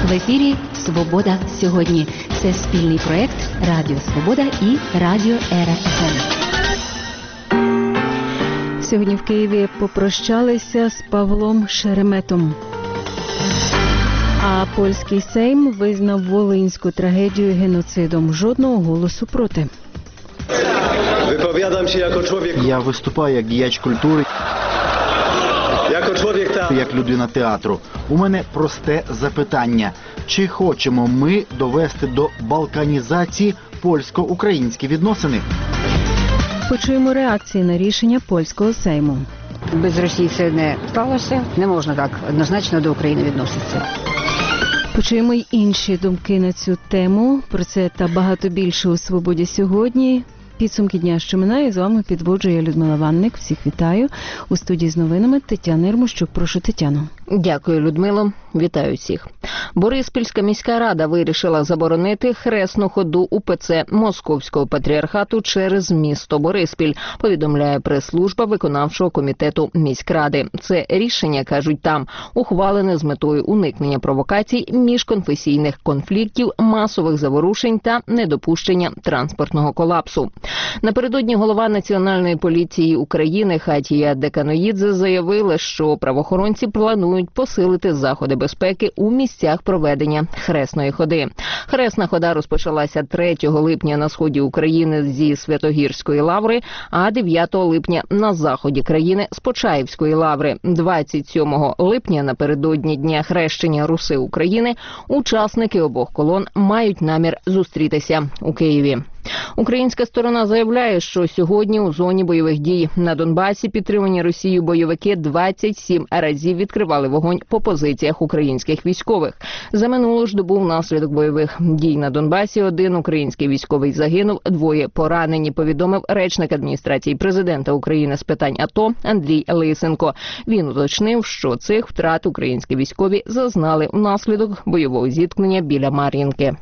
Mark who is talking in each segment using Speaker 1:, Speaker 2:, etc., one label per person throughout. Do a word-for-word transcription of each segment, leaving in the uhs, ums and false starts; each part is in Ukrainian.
Speaker 1: В ефірі «Свобода сьогодні». Це спільний проєкт Радіо Свобода і Радіо Ера еф ем.
Speaker 2: Сьогодні в Києві попрощалися з Павлом Шереметом. А польський Сейм визнав волинську трагедію геноцидом. Жодного голосу проти.
Speaker 3: Я виступаю як діяч культури, як людина театру. У мене просте запитання. Чи хочемо ми довести до балканізації польсько-українські відносини?
Speaker 2: Почуємо реакції на рішення польського Сейму.
Speaker 4: Без Росії це не сталося. Не можна так однозначно до України відноситися.
Speaker 2: Почуємо й інші думки на цю тему. Про це та багато більше у «Свободі сьогодні». Підсумки дня, що минає, з вами підводжу я, Людмила Ванник. Всіх вітаю. У студії з новинами Тетяна Єрмощук. Прошу, Тетяно.
Speaker 5: Дякую, Людмило. Вітаю всіх. Бориспільська міська рада вирішила заборонити хресну ходу УПЦ Московського патріархату через місто Бориспіль, повідомляє прес-служба виконавчого комітету міськради. Це рішення, кажуть там, ухвалене з метою уникнення провокацій, міжконфесійних конфліктів, масових заворушень та недопущення транспортного колапсу. Напередодні голова Національної поліції України Хатія Деканоїдзе заявила, що правоохоронці планують посилити заходи безпеки у місцях проведення хресної ходи. Хресна хода розпочалася третього липня на сході України зі Святогірської лаври, а дев'ятого липня на заході країни з Почаївської лаври. двадцять сьомого липня, напередодні Дня хрещення Руси України, учасники обох колон мають намір зустрітися у Києві. Українська сторона заявляє, що сьогодні у зоні бойових дій на Донбасі підтримані Росією бойовики двадцять сім разів відкривали вогонь по позиціях українських військових. За минулу ж добу внаслідок бойових дій на Донбасі один український військовий загинув, двоє поранені, повідомив речник адміністрації президента України з питань АТО Андрій Лисенко. Він уточнив, що цих втрат українські військові зазнали внаслідок бойового зіткнення біля Мар'їнки.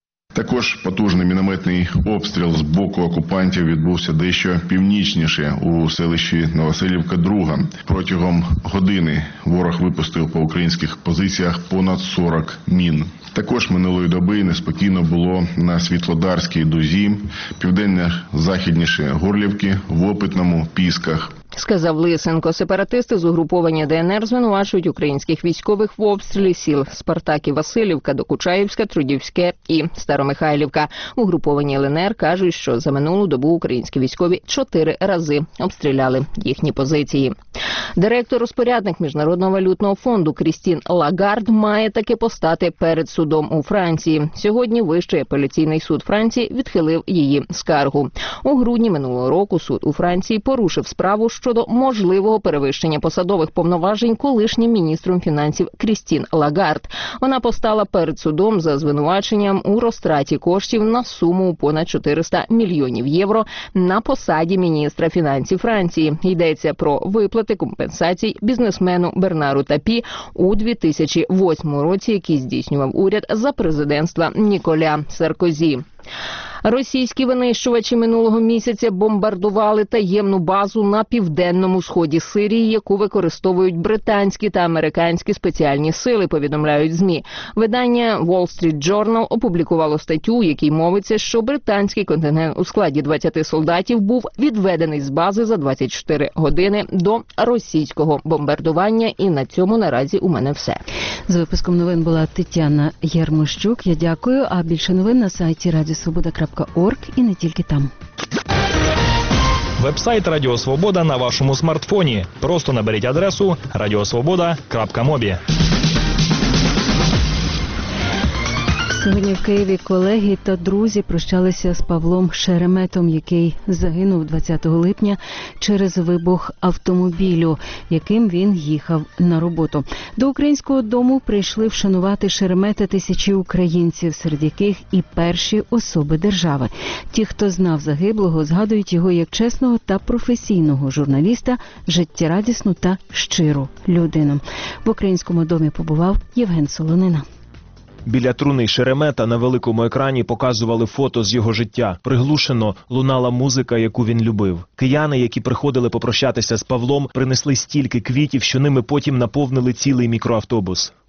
Speaker 6: Також потужний мінометний обстріл з боку окупантів відбувся дещо північніше у селищі Новоселівка-Друга. Протягом години ворог випустив по українських позиціях понад сорок мін. Також минулої доби неспокійно було на Світлодарській дузі, південно-західніше Горлівки, в Опитному, Пісках.
Speaker 5: Сказав Лисенко. Сепаратисти з угруповання ДНР звинувачують українських військових в обстрілі сіл Спартаків-Василівка, Докучаївська, Трудівське і Старомихайлівка. Угруповані ЛНР кажуть, що за минулу добу українські військові чотири рази обстріляли їхні позиції. Директор-розпорядник Міжнародного валютного фонду Крістін Лагард має таки постати перед судом у Франції. Сьогодні Вищий апеляційний суд Франції відхилив її скаргу. У грудні минулого року суд у Франції порушив справу щодо можливого перевищення посадових повноважень колишнім міністром фінансів Крістін Лагард. Вона постала перед судом за звинуваченням у розтраті коштів на суму у понад чотириста мільйонів євро на посаді міністра фінансів Франції. Йдеться про виплати компенсацій бізнесмену Бернару Тапі у дві тисячі восьмому році, який здійснював уряд за президентства Ніколя Саркозі. Російські винищувачі минулого місяця бомбардували таємну базу на південному сході Сирії, яку використовують британські та американські спеціальні сили, повідомляють ЗМІ. Видання Wall Street Journal опублікувало статтю, у якій мовиться, що британський контингент у складі двадцяти солдатів був відведений з бази за двадцять чотири години до російського бомбардування. І на цьому наразі у мене все.
Speaker 2: З випуском новин була Тетяна Єрмощук. Я дякую. А більше новин на сайті радіо свобода крапка орг і не тільки там.
Speaker 7: Вебсайт Радіо Свобода на вашому смартфоні. Просто наберіть адресу радіосвобода крапка мобі.
Speaker 2: Сьогодні в Києві колеги та друзі прощалися з Павлом Шереметом, який загинув двадцятого липня через вибух автомобілю, яким він їхав на роботу. До Українського дому прийшли вшанувати Шеремета тисячі українців, серед яких і перші особи держави. Ті, хто знав загиблого, згадують його як чесного та професійного журналіста, життєрадісну та щиру людину. В Українському домі побував Євген Солонина.
Speaker 8: Біля труни Шеремета на великому екрані показували фото з його життя. Приглушено лунала музика, яку він любив. Кияни, які приходили попрощатися з Павлом, принесли стільки квітів, що ними потім наповнили цілий мікроавтобус.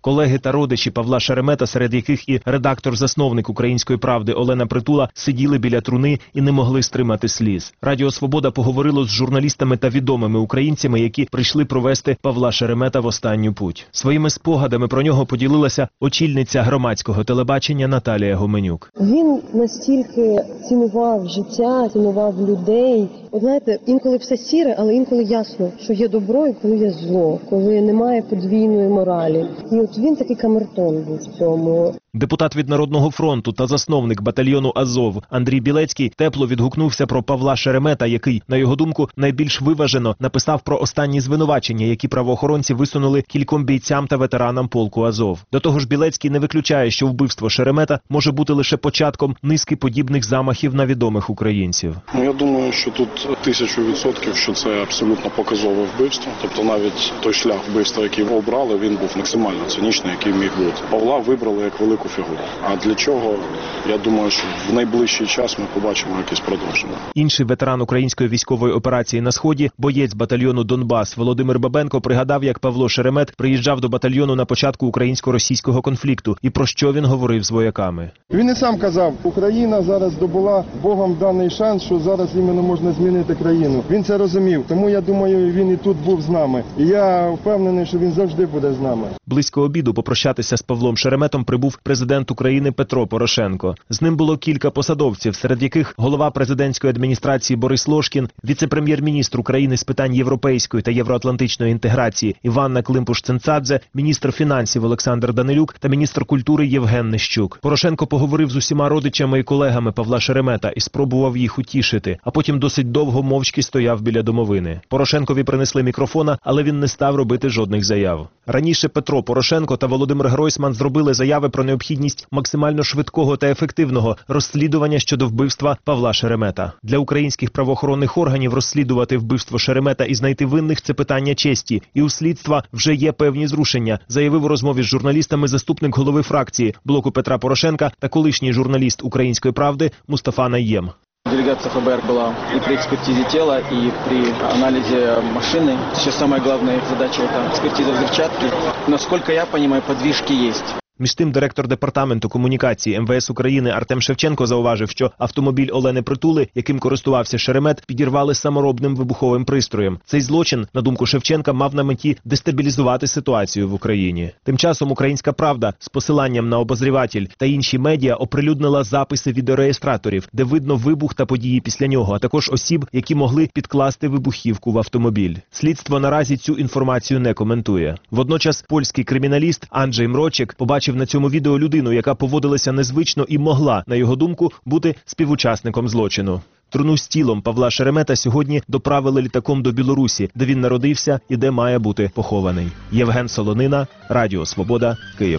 Speaker 8: Колеги та родичі Павла Шеремета, серед яких і редактор-засновник «Української правди» Олена Притула, сиділи біля труни і не могли стримати сліз. Радіо «Свобода» поговорило з журналістами та відомими українцями, які прийшли провести Павла Шеремета в останню путь. Своїми спогадами про нього поділилася очільниця громадського телебачення Наталія Гоменюк.
Speaker 9: Він настільки цінував життя, цінував людей. От знаєте, інколи все сіре, але інколи ясно, що є добро і коли є зло, коли немає подвійної моралі. І от він такий камертон був в цьому.
Speaker 8: Депутат від Народного фронту та засновник батальйону «Азов» Андрій Білецький тепло відгукнувся про Павла Шеремета, який, на його думку, найбільш виважено написав про останні звинувачення, які правоохоронці висунули кільком бійцям та ветеранам полку «Азов». До того ж, Білецький не виключає, що вбивство Шеремета може бути лише початком низки подібних замахів на відомих українців.
Speaker 10: Ну, я думаю, що тут тисячу відсотків, що це абсолютно показове вбивство. Тобто навіть той шлях вбивства, який обрали, він був максимально цинічний, який міг бути. Павла вибрали як велику фігуру. А для чого, я думаю, що в найближчий час ми побачимо якесь продовження.
Speaker 8: Інший ветеран української військової операції на Сході, боєць батальйону «Донбас» Володимир Бабенко пригадав, як Павло Шеремет приїжджав до батальйону на початку українсько-російського конфлікту і про що він говорив з вояками.
Speaker 11: Він і сам казав, Україна зараз здобула Богом даний шанс, що зараз іменно можна змінити країну. Він це розумів, тому я думаю, він і тут був з нами. І я впевнений, що він завжди буде з нами.
Speaker 8: Близько обіду попрощатися з Павлом Шереметом прибув президент України Петро Порошенко. З ним було кілька посадовців, серед яких голова президентської адміністрації Борис Лошкін, віце-прем'єр-міністр України з питань європейської та євроатлантичної інтеграції Іванна Климпуш-Цинцадзе, міністр фінансів Олександр Данилюк та міністр культури Євген Нищук. Порошенко поговорив з усіма родичами і колегами Павла Шеремета і спробував їх утішити, а потім досить довго мовчки стояв біля домовини. Порошенкові принесли мікрофона, але він не став робити жодних заяв. Раніше Петро Порошенко та Володимир Гройсман зробили заяви про необхідність максимально швидкого та ефективного розслідування щодо вбивства Павла Шеремета. Для українських правоохоронних органів розслідувати вбивство Шеремета і знайти винних – це питання честі. І у слідства вже є певні зрушення, заявив у розмові з журналістами заступник голови фракції блоку Петра Порошенка та колишній журналіст «Української правди» Мустафа Найєм.
Speaker 12: Делегация ФБР была и при экспертизе тела, и при анализе машины. Сейчас самая главная их задача – это экспертиза взрывчатки. Насколько я понимаю, подвижки есть.
Speaker 8: Між тим, директор департаменту комунікації Ем Ве Ес України Артем Шевченко зауважив, що автомобіль Олени Притули, яким користувався Шеремет, підірвали саморобним вибуховим пристроєм. Цей злочин, на думку Шевченка, мав на меті дестабілізувати ситуацію в Україні. Тим часом «Українська правда» з посиланням на обозріватель та інші медіа оприлюднила записи відеореєстраторів, де видно вибух та події після нього, а також осіб, які могли підкласти вибухівку в автомобіль. Слідство наразі цю інформацію не коментує. Водночас польський криміналіст Анджей Мрочек побачив на цьому відео людину, яка поводилася незвично і могла, на його думку, бути співучасником злочину. Труну з тілом Павла Шеремета сьогодні доправили літаком до Білорусі, де він народився і де має бути похований. Євген Солонина, Радіо Свобода, Київ.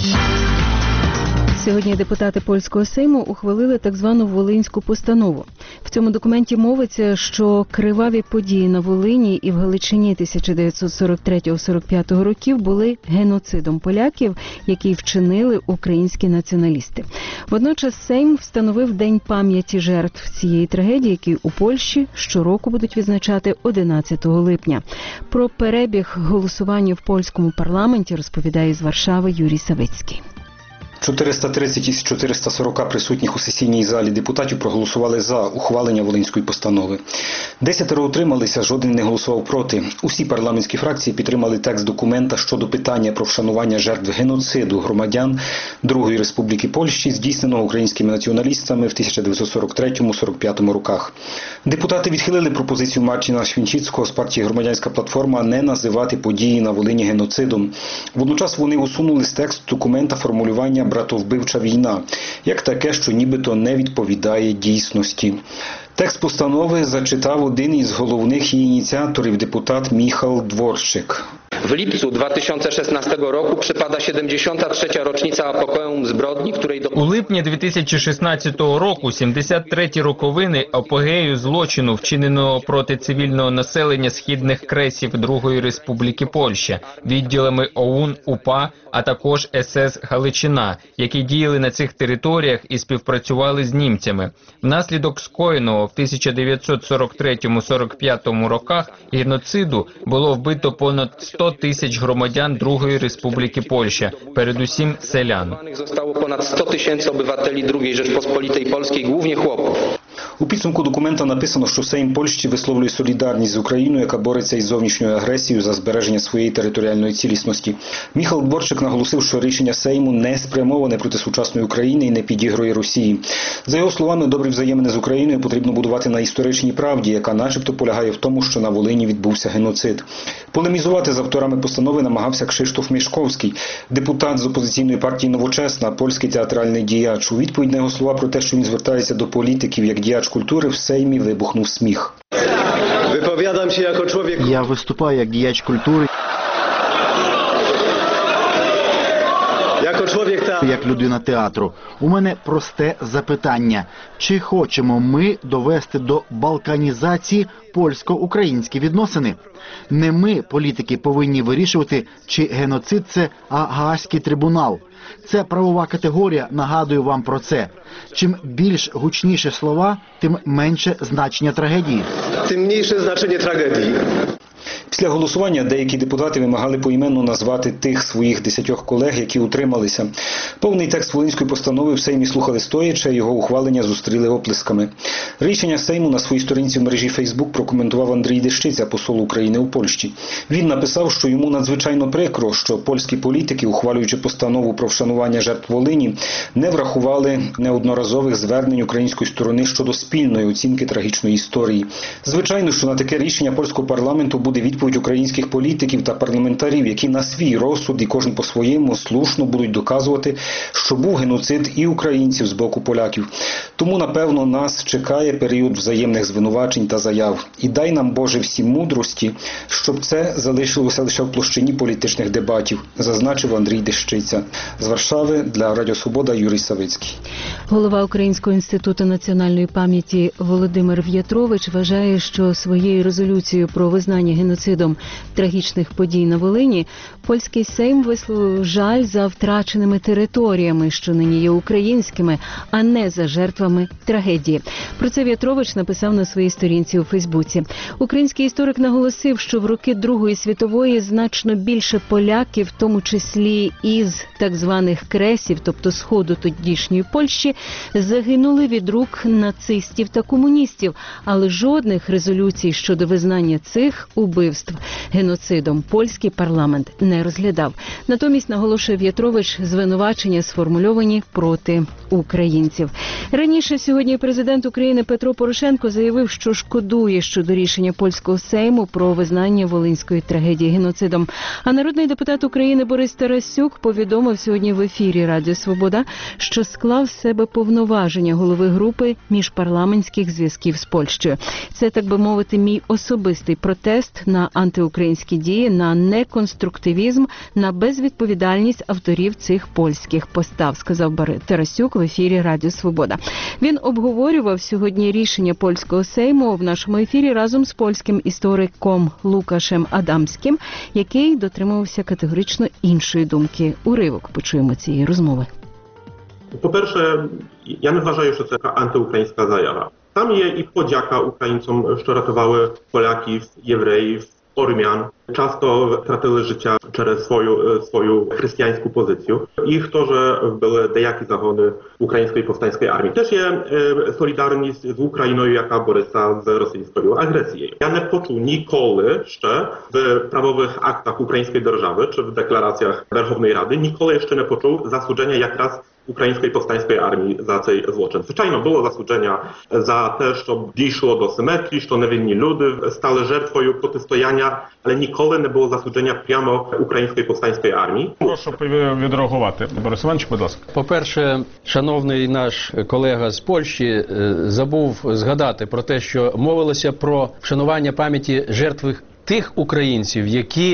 Speaker 2: Сьогодні депутати польського Сейму ухвалили так звану Волинську постанову. В цьому документі мовиться, що криваві події на Волині і в Галичині тисяча дев'ятсот сорок третього — сорок п'ятого років були геноцидом поляків, який вчинили українські націоналісти. Водночас Сейм встановив День пам'яті жертв цієї трагедії, який у Польщі щороку будуть відзначати одинадцятого липня. Про перебіг голосування в польському парламенті розповідає з Варшави Юрій Савицький.
Speaker 13: чотириста тридцять із чотириста сорок присутніх у сесійній залі депутатів проголосували за ухвалення Волинської постанови. Десятеро утрималися, жоден не голосував проти. Усі парламентські фракції підтримали текст документа щодо питання про вшанування жертв геноциду громадян Другої Республіки Польщі, здійсненого українськими націоналістами в тисяча дев'ятсот сорок третьому — сорок п'ятому роках. Депутати відхилили пропозицію Марчина Швінчицького з партії «Громадянська платформа» не називати події на Волині геноцидом. Водночас вони усунули з тексту документа формулювання «братовбивча війна», як таке, що нібито не відповідає дійсності. Текст постанови зачитав один із головних її ініціаторів, депутат Міхал Дворщик.
Speaker 14: W lipcu dwa tysiące szesnastego roku przypada siedemdziesiąta trzecia rocznica apogeum zbrodni, której do...
Speaker 15: У липні дві тисячі шістнадцятого року сімдесят треті роковини апогею злочину, вчиненого проти цивільного населення східних кресів Другої Республіки Польща, відділами О У Н, УПА, а також Ес Ес Галичина, які діяли на цих територіях і співпрацювали з німцями. Внаслідок скоєного в тисяча дев'ятсот сорок третьому — сорок п'ятому роках геноциду було вбито понад сто тисяч громадян Другої Республіки Польща, передусім селян.
Speaker 14: Zostało ponad sto tysięcy obywateli drugiej Rzeczpospolitej Polskiej, głównie chłopów.
Speaker 13: У підсумку документа написано, що Сейм Польщі висловлює солідарність з Україною, яка бореться із зовнішньою агресією за збереження своєї територіальної цілісності. Міхал Дворчик наголосив, що рішення Сейму не спрямоване проти сучасної України і не підігрує Росії. За його словами, добрі взаємини з Україною потрібно будувати на історичній правді, яка начебто полягає в тому, що на Волині відбувся геноцид. Полемізувати з авторами постанови намагався Кшиштоф Мішковський, депутат з опозиційної партії «Новочесна», польський театральний діяч. У відповідь на його слова про те, що він звертається до політиків як діяч культури, в Сеймі вибухнув сміх.
Speaker 3: Я виступаю як діяч культури, як людина театру. У мене просте запитання. Чи хочемо ми довести до балканізації польсько-українські відносини? Не ми, політики, повинні вирішувати, чи геноцид – це Гаазький трибунал. Це правова категорія, нагадую вам про це. Чим більш гучніші слова, тим менше значення трагедії.
Speaker 16: Тим менше значення трагедії.
Speaker 13: Після голосування деякі депутати вимагали поіменно назвати тих своїх десятьох колег, які утрималися. Повний текст Волинської постанови в Сеймі слухали стоячи, а його ухвалення зустріли оплесками. Рішення Сейму на своїй сторінці в мережі Фейсбук прокоментував Андрій Дещиця, посол України у Польщі. Він написав, що йому надзвичайно прикро, що польські політики, ухвалюючи постанову про вшанування жертв Волині, не врахували неодноразових звернень української сторони щодо спільної оцінки трагічної історії. Звичайно, що на таке рішення польського парламенту буде відповідь українських політиків та парламентарів, які на свій розсуд і кожен по-своєму слушно будуть доказувати, що був геноцид і українців з боку поляків. Тому, напевно, нас чекає період взаємних звинувачень та заяв. І дай нам, Боже, всі мудрості, щоб це залишилося лише в площині політичних дебатів, зазначив Андрій Дещиця. З Варшави для Радіо Свобода Юрій Савицький.
Speaker 2: Голова Українського інституту національної пам'яті Володимир В'ятрович вважає, що своєю резолюцією про визнання геноцидом трагічних подій на Волині польський Сейм висловив жаль за втраченими територіями, що нині є українськими, а не за жертвами трагедії. Про це В'ятрович написав на своїй сторінці у Фейсбуці. Український історик наголосив, що в роки Другої світової значно більше поляків, в тому числі із так званих кресів, тобто сходу тодішньої Польщі, загинули від рук нацистів та комуністів, але жодних резолюцій щодо визнання цих убивств геноцидом польський парламент не розглядав. Натомість, наголошує В'ятрович, звинувачення сформульовані проти українців. Раніше сьогодні президент України Петро Порошенко заявив, що шкодує щодо рішення польського Сейму про визнання волинської трагедії геноцидом. А народний депутат України Борис Тарасюк повідомив сьогодні в ефірі Радіо Свобода, що склав з себе повноваження голови групи міжпарламентських зв'язків з Польщею. Це, так би мовити, мій особистий протест на антиукраїнські дії, на неконструктивізм, на безвідповідальність авторів цих польських постав, сказав Тарасюк в ефірі Радіо Свобода. Він обговорював сьогодні рішення польського Сейму в нашому ефірі разом з польським істориком Лукашем Адамським, який дотримувався категорично іншої думки. Уривок почуємо цієї розмови.
Speaker 17: По-перше, я не вважаю, що це антиукраїнська заява. Там є і подяка українцям, що рятували поляків, євреїв, Ormian, часто втратили життя через свою, свою chrześcijańską pozycję. Ich to, że były dejaki zagony ukraińskiej powstańskiej armii. Też jest e, solidarność z Ukrainą, jaka borysa z rosyjską agresją. Ja nie poczuł nikoły jeszcze w prawowych aktach ukraińskiej держави, czy w deklaracjach Werchownej Rady, nikoły jeszcze nie poczuł zasłużenia jak raz Української повстанської армії за цей злочин. Звичайно, було засудження за те, що дійшло до симетрії, що невинні люди стали жертвою протистояння, але ніколи не було засудження прямо Української повстанської армії.
Speaker 18: Прошу відреагувати, Борис Іванович, будь ласка.
Speaker 19: По-перше, шановний наш колега з Польщі забув згадати про те, що мовилося про вшанування пам'яті жертв тих українців, які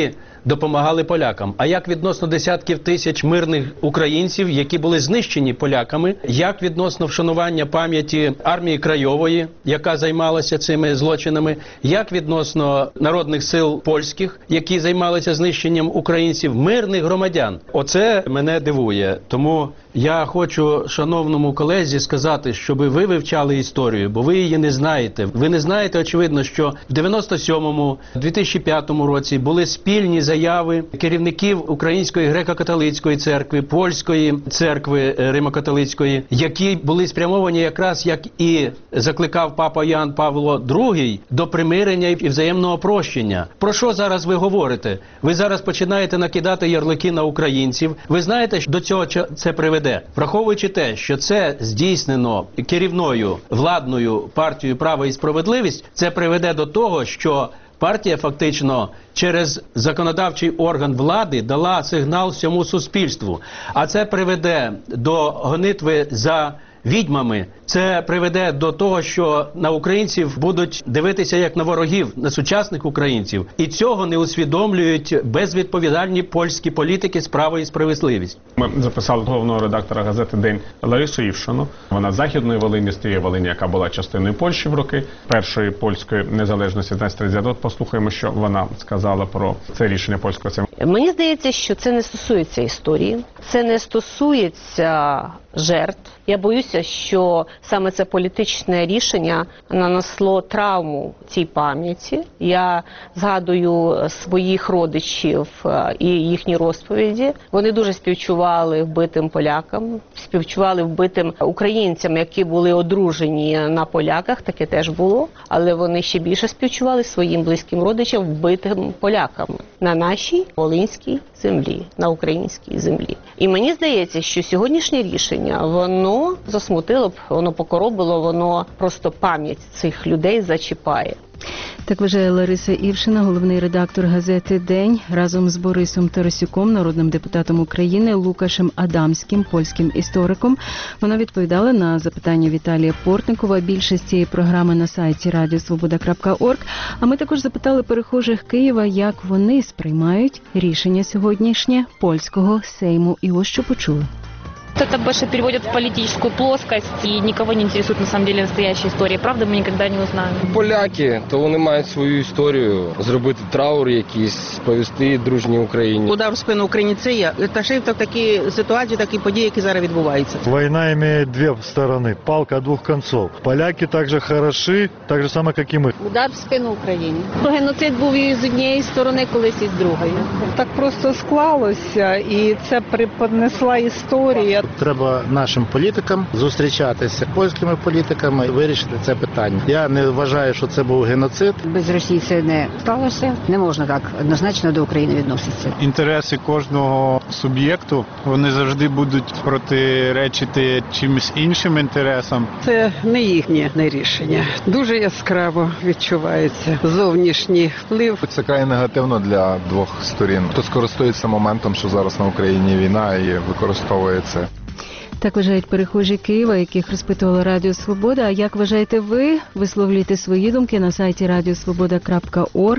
Speaker 19: допомагали полякам. А як відносно десятків тисяч мирних українців, які були знищені поляками? Як відносно вшанування пам'яті армії Крайової, яка займалася цими злочинами? Як відносно народних сил польських, які займалися знищенням українців, мирних громадян? Оце мене дивує. Тому я хочу шановному колезі сказати, щоб ви вивчали історію, бо ви її не знаєте. Ви не знаєте, очевидно, що в дев'яносто сьомому - дві тисячі п'ятому році були спільні заяви керівників Української греко-католицької церкви, Польської церкви Римо-католицької, які були спрямовані якраз, як і закликав папа Ян Павло другий, до примирення і взаємного прощення. Про що зараз ви говорите? Ви зараз починаєте накидати ярлики на українців. Ви знаєте, що до цього це приведе? Враховуючи те, що це здійснено керівною владною партією «Право і справедливість», це приведе до того, що партія фактично через законодавчий орган влади дала сигнал всьому суспільству. А це приведе до гонитви за відьмами. Це приведе до того, що на українців будуть дивитися як на ворогів, на сучасних українців. І цього не усвідомлюють безвідповідальні польські політики з «Право і справедливість».
Speaker 18: Ми записали головного редактора газети «День» Ларису Івшину. Вона з Західної Волині, з тієї Волині, яка була частиною Польщі в роки першої польської незалежності. От послухаємо, що вона сказала про це рішення польського Сейму.
Speaker 20: Мені здається, що це не стосується історії, це не стосується жертв. Я боюся, що саме це політичне рішення нанесло травму цій пам'яті. Я згадую своїх родичів і їхні розповіді. Вони дуже співчували вбитим полякам, співчували вбитим українцям, які були одружені на поляках, таке теж було. Але вони ще більше співчували своїм близьким родичам вбитим поляками на нашій волинській землі, на українській землі. І мені здається, що сьогоднішнє рішення, воно засмутило б, воно покоробило, воно просто пам'ять цих людей зачіпає.
Speaker 2: Так вважає Лариса Івшина, головний редактор газети «День», разом з Борисом Тарасюком, народним депутатом України, Лукашем Адамським, польським істориком. Вона відповідала на запитання Віталія Портникова. Більшість цієї програми на сайті радіо свобода крапка орг. А ми також запитали перехожих Києва, як вони сприймають рішення сьогоднішнє польського Сейму. І ось що почули.
Speaker 21: Это больше переводят в политическую плоскость, и никого не интересует на самом деле настоящая история. Правда, мы никогда не узнаем.
Speaker 22: Поляки, то вони мають свою історію, зробити траур якийсь, повести дружній Україні.
Speaker 23: Удар в спину Україні це є. Та ще й в такі ситуації, такі події, які зараз відбуваються.
Speaker 24: Війна має дві сторони, палка двох кінців. Поляки так же хороші, так же само, як і ми.
Speaker 21: Удар в спину Україні. Геноцид був і з однієї сторони, колись і з другої.
Speaker 25: Так просто склалося, і це преподнесла історія.
Speaker 26: Треба нашим політикам зустрічатися з польськими політиками і вирішити це питання. Я не вважаю, що це був геноцид.
Speaker 4: Без Росії це не сталося. Не можна так однозначно до України відноситися.
Speaker 27: Інтереси кожного суб'єкту, вони завжди будуть протиречити чимось іншим інтересам.
Speaker 25: Це не їхнє не рішення. Дуже яскраво відчувається зовнішній вплив.
Speaker 28: Це край негативно для двох сторін. Хтось користується моментом, що зараз на Україні війна, і використовує це.
Speaker 2: Так вважають перехожі Києва, яких розпитувала Радіо Свобода. А як вважаєте ви? Висловлюйте свої думки на сайті радіо свобода крапка орг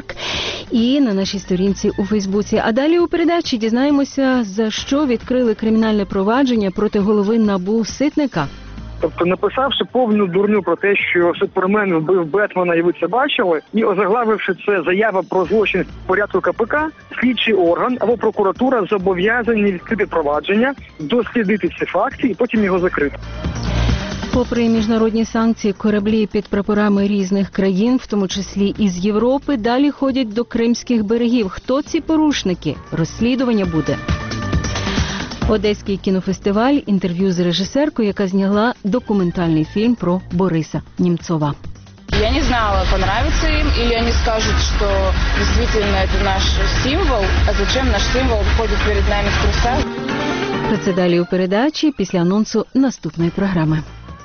Speaker 2: і на нашій сторінці у Фейсбуці. А далі у передачі дізнаємося, за що відкрили кримінальне провадження проти голови НАБУ Ситника.
Speaker 29: Тобто, написавши повну дурню про те, що Супермен вбив Бетмена, і ви це бачили, і озаглавивши це заява про злочин в порядку КПК, слідчий орган або прокуратура зобов'язані відкрити провадження, дослідити ці факти і потім його закрити.
Speaker 2: Попри міжнародні санкції, кораблі під прапорами різних країн, в тому числі із Європи, далі ходять до кримських берегів. Хто ці порушники? Розслідування буде. Одеський кінофестиваль, інтерв'ю з режисеркою, яка зняла документальний фільм про Бориса Німцова.
Speaker 30: Я не знала, понравится им, или они скажут, что действительно это наш символ, а зачем наш символ ходит перед нами в трусах.
Speaker 2: Про це далі у передачі після анонсу наступної програми.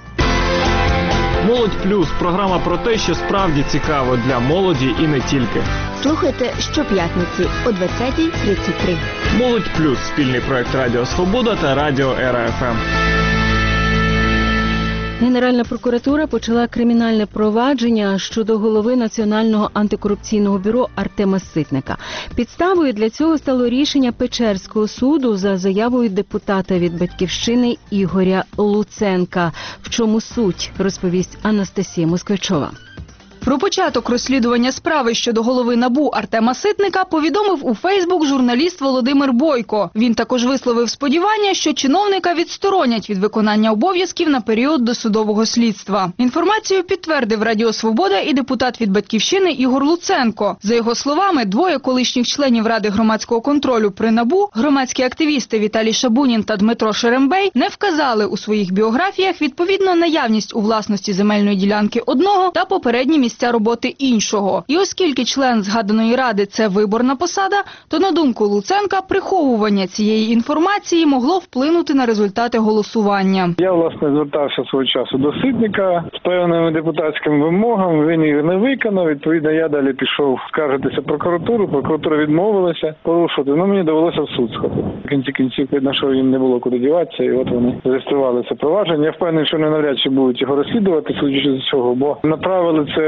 Speaker 31: Молодь Плюс – програма про те, що справді цікаво для молоді і не тільки.
Speaker 1: Слухайте щоп'ятниці о двадцятій тридцять три.
Speaker 31: Молодь Плюс – спільний проект Радіо Свобода та Радіо Ера еф ем.
Speaker 2: Генеральна прокуратура почала кримінальне провадження щодо голови Національного антикорупційного бюро Артема Ситника. Підставою для цього стало рішення Печерського суду за заявою депутата від «Батьківщини» Ігоря Луценка. В чому суть, розповість Анастасія Москвичова.
Speaker 3: Про початок розслідування справи щодо голови НАБУ Артема Ситника повідомив у Фейсбук журналіст Володимир Бойко. Він також висловив сподівання, що чиновника відсторонять від виконання обов'язків на період досудового слідства. Інформацію підтвердив Радіо Свобода і депутат від «Батьківщини» Ігор Луценко. За його словами, двоє колишніх членів Ради громадського контролю при НАБУ, громадські активісти Віталій Шабунін та Дмитро Шерембей, не вказали у своїх біографіях відповідно наявність у власності земельної ділянки одного та попередні місця місця роботи іншого. І оскільки член згаданої ради – це виборна посада, то, на думку Луценка, приховування цієї інформації могло вплинути на результати голосування.
Speaker 29: Я, власне, звертався свого часу до Ситника з певними депутатськими вимогами, він їх не виконав, відповідно, я далі пішов скаржитися прокуратуру, прокуратура відмовилася порушувати, ну мені довелося в суд сходити. В кінці кінців, видно, що їм не було куди діватися, і от вони зареєстрували це провадження. Я впевнений, що вони навряд чи будуть його розслідувати, судячи з цього, бо направили це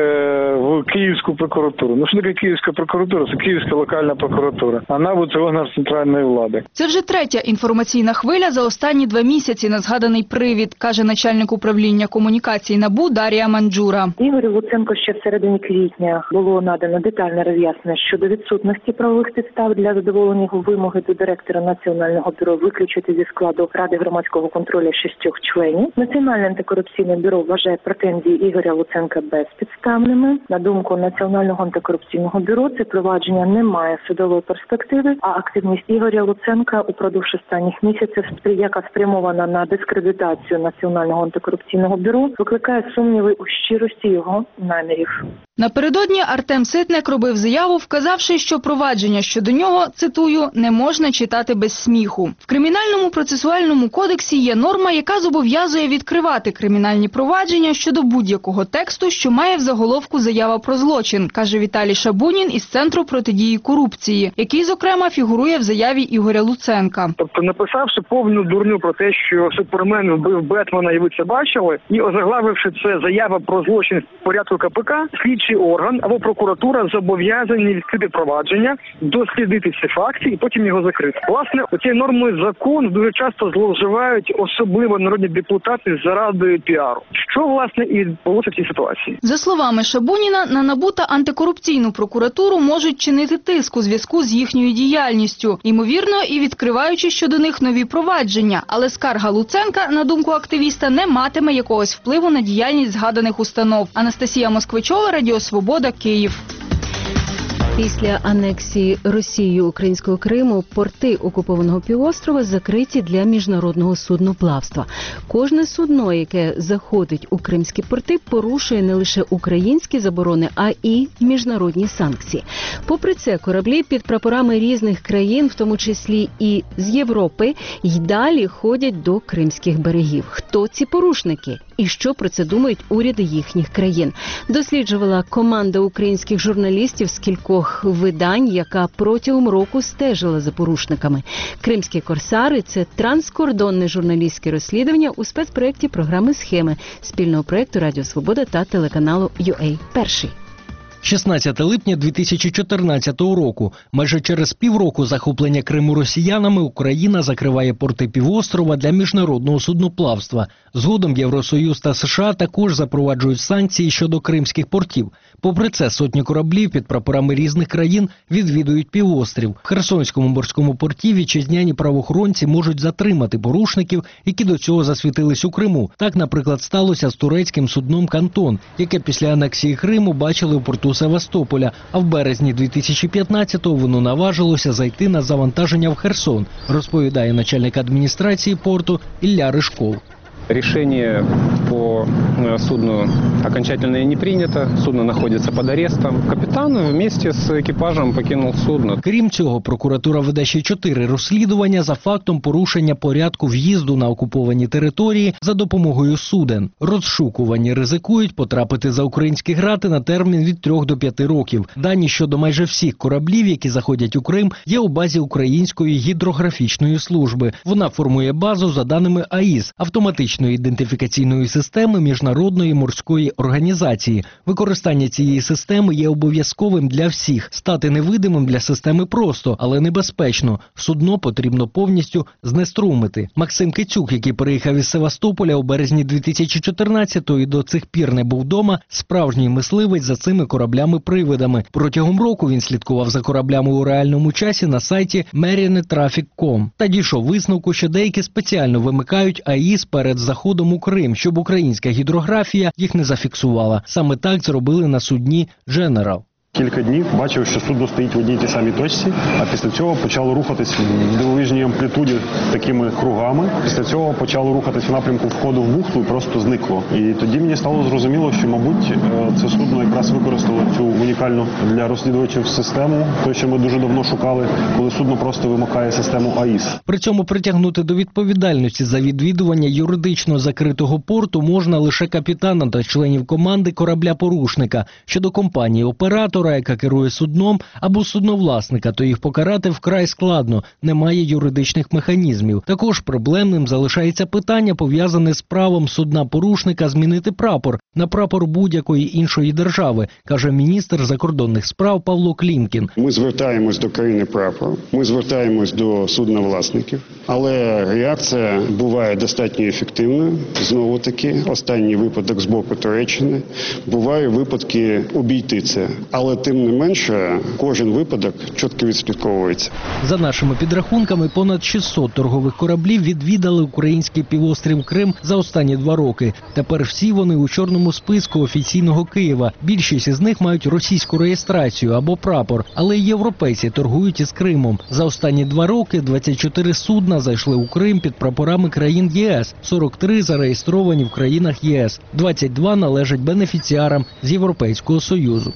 Speaker 29: в Київську прокуратуру. Ну що таке Київська прокуратура? Це Київська локальна прокуратура. А НАБУ – це орган центральної влади.
Speaker 3: Це вже третя інформаційна хвиля за останні два місяці на згаданий привід, каже начальник управління комунікацій НАБУ Дар'я Манджура.
Speaker 5: Ігорю Луценко ще в середині квітня було надано детальне роз'яснення щодо відсутності правових підстав для задоволення вимоги до директора Національного бюро виключити зі складу Ради громадського контролю шістьох членів. Національне антикорупційне бюро вважає претензії Ігоря Луценка безпідставними. На думку Національного антикорупційного бюро, це провадження не має судової перспективи, а активність Ігоря Луценка упродовж останніх місяців, яка спрямована на дискредитацію Національного антикорупційного бюро, викликає сумніви у щирості його намірів.
Speaker 3: Напередодні Артем Ситник робив заяву, вказавши, що провадження щодо нього, цитую, не можна читати без сміху. В Кримінальному процесуальному кодексі є норма, яка зобов'язує відкривати кримінальні провадження щодо будь-якого тексту, що має в заголовку заява про злочин, каже Віталій Шабунін із Центру протидії корупції, який, зокрема, фігурує в заяві Ігоря Луценка.
Speaker 29: Тобто, написавши повну дурню про те, що Супермен вбив Бетмена і ви це бачили, і озаглавивши це заява про злочин в порядку КПК, слідчий орган або прокуратура зобов'язані відкрити провадження, дослідити ці факти і потім його закрити. Власне, оцією нормою закону дуже часто зловживають, особливо народні депутати, зарадою піару. Що, власне, і відбулося в цій ситуації?
Speaker 3: За словами Шабуніна, на НАБУ та антикорупційну прокуратуру можуть чинити тиск у зв'язку з їхньою діяльністю, ймовірно, і відкриваючи щодо них нові провадження. Але скарга Луценка, на думку активіста, не матиме якогось впливу на діяльність згаданих установ. Анастасія Москвичова, Радіо Свобода, Київ.
Speaker 2: Після анексії Росією українського Криму порти окупованого півострова закриті для міжнародного судноплавства. Кожне судно, яке заходить у кримські порти, порушує не лише українські заборони, а і міжнародні санкції. Попри це, кораблі під прапорами різних країн, в тому числі і з Європи, й далі ходять до кримських берегів. Хто ці порушники? І що про це думають уряди їхніх країн? Досліджувала команда українських журналістів з кількох видань, яка протягом року стежила за порушниками. «Кримські корсари» – це транскордонне журналістське розслідування у спецпроєкті програми «Схеми» спільного проєкту Радіо Свобода та телеканалу ю ей Перший.
Speaker 6: шістнадцяте липня дві тисячі чотирнадцятого року. Майже через півроку захоплення Криму росіянами Україна закриває порти півострова для міжнародного судноплавства. Згодом Євросоюз та США також запроваджують санкції щодо кримських портів. Попри це, сотні кораблів під прапорами різних країн відвідують півострів. В Херсонському морському порті вітчизняні правоохоронці можуть затримати порушників, які до цього засвітились у Криму. Так, наприклад, сталося з турецьким судном «Кантон», яке після анексії Криму бачили у порту Севастополя, а в березні дві тисячі п'ятнадцятого воно наважилося зайти на завантаження в Херсон, розповідає начальник адміністрації порту Ілля Ришков.
Speaker 7: Решение по судно окончательно не принято, судно находится под арестом. Капитан вместе с экипажем покинул судно.
Speaker 6: Крім цього, прокуратура веде ще чотири розслідування за фактом порушення порядку в'їзду на окуповані території за допомогою суден. Розшукувані ризикують потрапити за українські грати на термін від трьох до п'яти років. Дані щодо майже всіх кораблів, які заходять у Крим, є у базі Української гідрографічної служби. Вона формує базу за даними АІС – автоматичної ідентифікаційної системи Міжнародної морської організації. Використання цієї системи є обов'язковим для всіх. Стати невидимим для системи просто, але небезпечно. Судно потрібно повністю знеструмити. Максим Кицюк, який переїхав із Севастополя у березні дві тисячі чотирнадцятого і до цих пір не був вдома, справжній мисливець за цими кораблями-привидами. Протягом року він слідкував за кораблями у реальному часі на сайті Marine Traffic крапка ком та дійшов висновку, що деякі спеціально вимикають АІС перед заходом у Крим, щоб українська гідрографія їх не зафіксувала. Саме так зробили на судні «Дженерал».
Speaker 8: Кілька днів бачив, що судно стоїть в одній тій самій точці, а після цього почало рухатись в дивовижній амплітуді такими кругами. Після цього почало рухатись в напрямку входу в бухту і просто зникло. І тоді мені стало зрозуміло, що, мабуть, це судно якраз використало цю унікальну для розслідувачів систему, те, що ми дуже давно шукали, коли судно просто вимикає систему АІС.
Speaker 6: При цьому притягнути до відповідальності за відвідування юридично закритого порту можна лише капітана та членів команди корабля-порушника. Щодо компанії-оператора, яка керує судном, або судновласника, то їх покарати вкрай складно, немає юридичних механізмів. Також проблемним залишається питання, пов'язане з правом судна-порушника змінити прапор на прапор будь-якої іншої держави, каже міністр закордонних справ Павло Клімкін.
Speaker 9: Ми звертаємось до країни прапору, ми звертаємось до судновласників, але реакція буває достатньо ефективною. Знову таки, останній випадок з боку Туреччини, бувають випадки обійти це, але тим не менше, кожен випадок чітко відслідковується.
Speaker 6: За нашими підрахунками, понад шістсот торгових кораблів відвідали український півострів Крим за останні два роки. Тепер всі вони у чорному списку офіційного Києва. Більшість із них мають російську реєстрацію або прапор, але й європейці торгують із Кримом. За останні два роки двадцять чотири судна зайшли у Крим під прапорами країн ЄС, сорок три зареєстровані в країнах ЄС, двадцять два належать бенефіціарам з Європейського Союзу.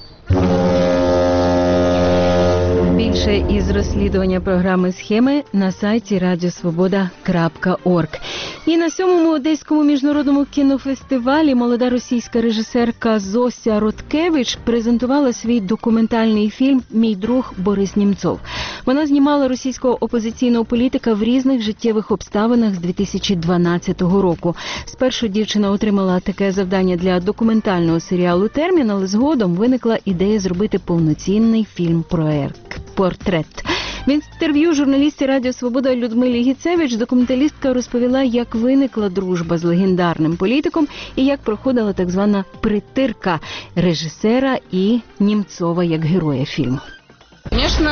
Speaker 2: Більше із розслідування програми «Схеми» на сайті радіосвобода крапка орг. І на сьомому Одеському міжнародному кінофестивалі молода російська режисерка Зося Роткевич презентувала свій документальний фільм «Мій друг Борис Німцов». Вона знімала російського опозиційного політика в різних життєвих обставинах з дві тисячі дванадцятого року. Спершу дівчина отримала таке завдання для документального серіалу «Термін», але згодом виникла ідея зробити повноцінний фільм-проект «Портрет». В інтерв'ю журналістці Радіо Свобода Людмилі Гіцевич документалістка розповіла, як виникла дружба з легендарним політиком і як проходила так звана притирка режисера і Німцова як героя фільму.
Speaker 30: Звісно,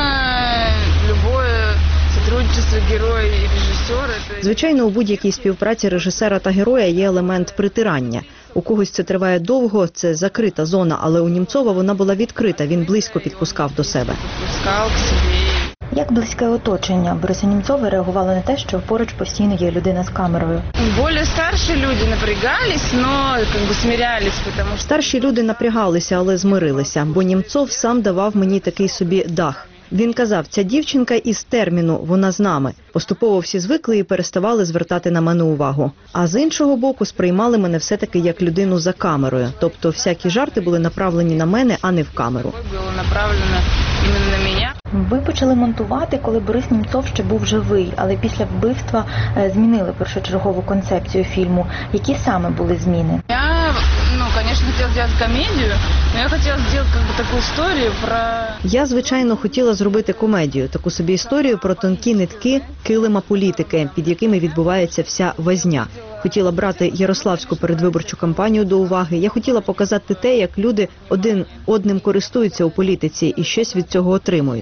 Speaker 30: любое сотрудничество героя і режисера.
Speaker 10: Звичайно, у будь-якій співпраці режисера та героя є елемент притирання. У когось це триває довго, це закрита зона, але у Німцова вона була відкрита, він близько підпускав до себе.
Speaker 30: Підпускав к собі.
Speaker 11: Як близьке оточення Бориса Німцова реагувало на те, що поруч постійно є людина з камерою?
Speaker 30: Більш старші люди напрягались, але якби смирялись, тому що...
Speaker 10: Старші люди напрягалися, але змирилися, бо Німцов сам давав мені такий собі дах. Він казав, ця дівчинка із терміну, вона з нами. Поступово всі звикли і переставали звертати на мене увагу. А з іншого боку сприймали мене все-таки як людину за камерою. Тобто всякі жарти були направлені на мене, а не в камеру.
Speaker 30: Було направлено іменно на мене.
Speaker 11: Ви почали монтувати, коли Борис Німцов ще був живий, але після вбивства змінили першочергову концепцію фільму. Які саме були зміни?
Speaker 30: Я, ну, звісно, хотіла зробити комедію, але я хотіла зробити як би, таку історію про...
Speaker 10: Я, звичайно, хотіла зробити комедію, таку собі історію про тонкі нитки килима політики, під якими відбувається вся возня. Хотіла брати ярославську передвиборчу кампанію до уваги. Я хотіла показати те, як люди один одним користуються у політиці і щось від цього отримують.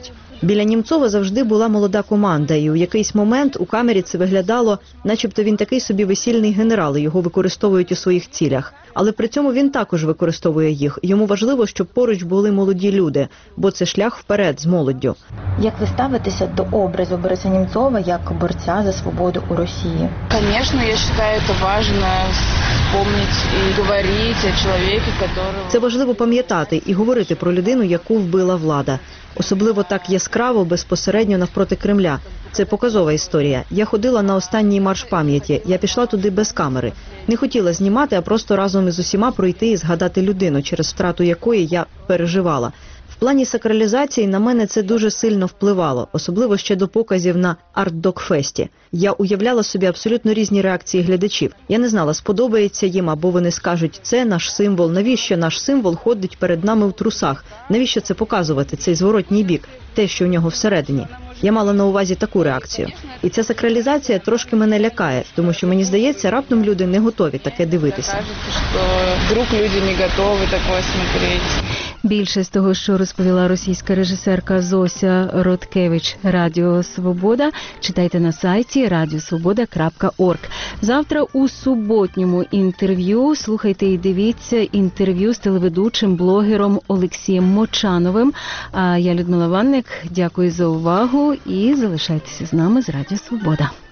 Speaker 10: Біля Німцова завжди була молода команда, і у якийсь момент у камері це виглядало, начебто він такий собі весільний генерал, і його використовують у своїх цілях. Але при цьому він також використовує їх. Йому важливо, щоб поруч були молоді люди, бо це шлях вперед з молоддю.
Speaker 11: Як ви ставитеся до образу Бориса Німцова як борця за свободу у Росії?
Speaker 30: Конечно, я считаю, это важно вспомнить и говорить о человеке, которого...
Speaker 10: Це важливо пам'ятати і говорити про людину, яку вбила влада. Особливо так яскраво, безпосередньо навпроти Кремля. Це показова історія. Я ходила на останній марш пам'яті. Я пішла туди без камери. Не хотіла знімати, а просто разом із усіма пройти і згадати людину, через втрату якої я переживала. В плані сакралізації на мене це дуже сильно впливало, особливо ще до показів на арт-док-фесті. Я уявляла собі абсолютно різні реакції глядачів. Я не знала, сподобається їм, або вони скажуть, це наш символ, навіщо наш символ ходить перед нами в трусах, навіщо це показувати, цей зворотній бік, те, що у нього всередині. Я мала на увазі таку реакцію. І ця сакралізація трошки мене лякає, тому що, мені здається, раптом люди не готові таке дивитися.
Speaker 30: Кажется, що вдруг люди не готові таке смотрети.
Speaker 2: Більше з того, що розповіла російська режисерка Зося Родкевич, Радіо Свобода, читайте на сайті радіосвобода крапка орг. Завтра у суботньому інтерв'ю слухайте і дивіться інтерв'ю з телеведучим блогером Олексієм Мочановим. А я, Людмила Ванник, дякую за увагу і залишайтеся з нами з Радіо Свобода.